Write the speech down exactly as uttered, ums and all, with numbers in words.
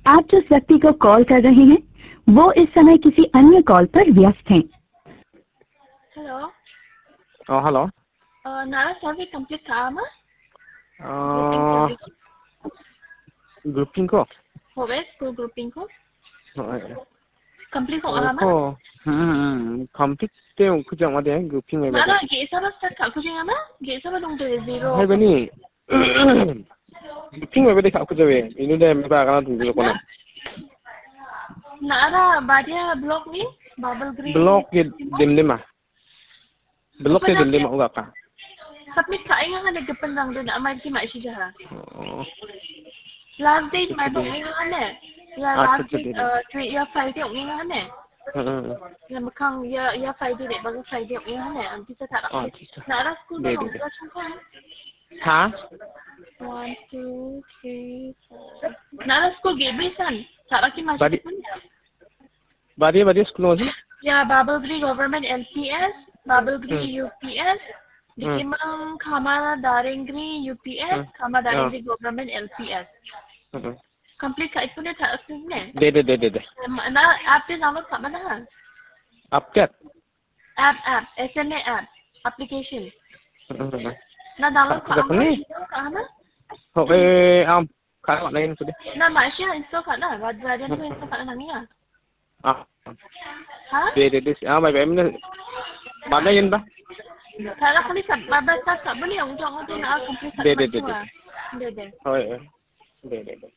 आप जिस व्यक्ति को कॉल कर रहे हैं वो इस समय किसी अन्य कॉल पर व्यस्त हैं। Hello. Oh, hello. Uh, Nara survey complete kama? Uh, grouping ko. Hobe school grouping ko? Oh, Complete ko ama? oh, hmm, complete te ung kujang ma de grouping me ba. Nara ge sa ba start ka kujang ama? Ge sa ba dong de zero. Hai bani. Grouping me ba de ka kujawe. Inu de me ba kana dung ko na. Nara badia block ni bubble green. Block ke dim dim ma. Block ke dim dim ma uga ka. Submit ka ay nga nagkapan lang doon amay ki ma siya ha. Oh. Last date may bong nga ne. Ya last अच्छा date uh three ya Friday ong nga ne. Hmm. Ya makang ya ya Friday de bago Friday ong nga ne. Ang kita ta. Nara school ba dong ka chung ka? Ha? One, two, three, four. Nara school Gabriel san. Sara ki mas. Badi. Badi badi school mo. Ya Babelgri Government L P S, Babelgri Hmm. U P S, Dikimang Khama Darengri U P S, Khama Darengri Government L P S. Hmm. Complete ka ito na taas na. De de de de de. Na app din download ka ba na? Update. App app, S M A app, application. Hmm. Na download ka Apa ni? Ka na? Okay, am kaya na yun ko de. Na masya install ka na, wad wad ko install ka na niya. Ah. Ha? De de de. Ah, may em na. Mana yun ba? Kala ko ni sa babasa sa bali ang jong ko na complete. De de de de. De de. Hoy. De de de.